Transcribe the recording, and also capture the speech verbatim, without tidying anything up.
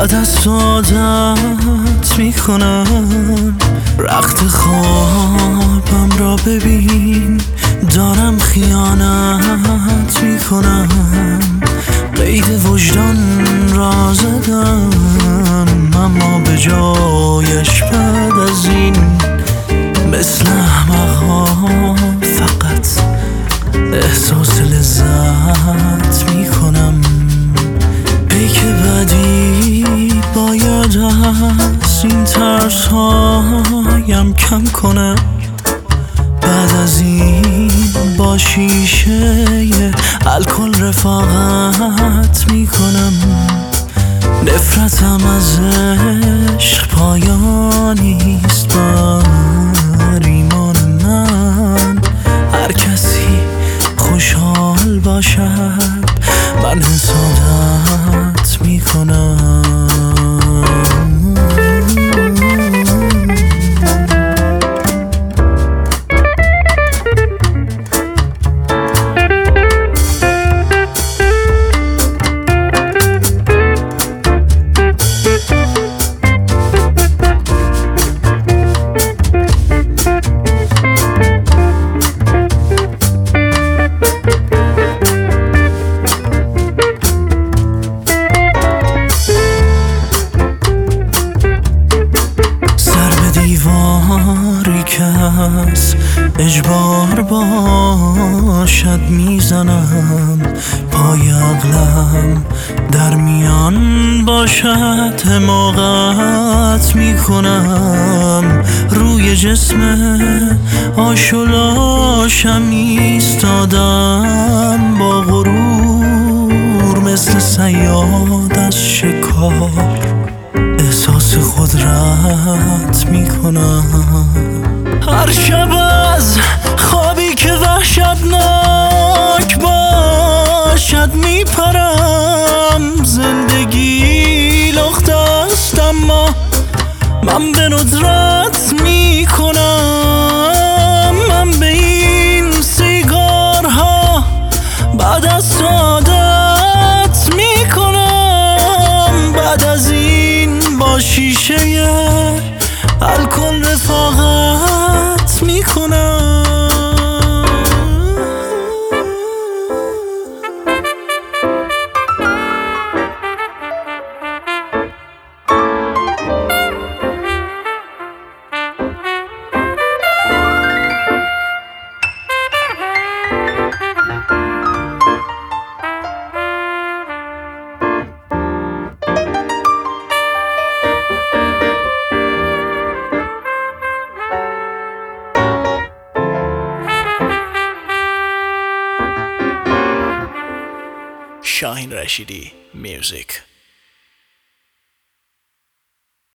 بعد از عادت میکنم رخت خوابم را ببین، دارم خیانت میکنم، قید وجدان را زدم، اما به جایش بعد از این مثل احمق‌ها فقط احساس لذت میکنم. پیک بعدی باید از این ترس هایم کم کنم، بعد از این با شیشه الکل رفاقت میکنم. نفرتم از عشق پایانیست بر ایمان من، هر کسی خوشحال باشد من حسادت میکنم. دیواری که از اجبار باشد میزنم، پای عقلم در میان باشد حماقت میکنم. روی جسم آشلاشم ایستادم، با غرور مثل صیاد از شکار احساس قدرت میکنم. هر شب از خوابی که وحشتناک باشد میپرم، زندگی لخت است اما من به ندرت میکنم. من به این سیگارها بعد از عادت میکنم، بعد از این با شیشه الکل رفاقت میکنم. Shaheen Rashidi Music.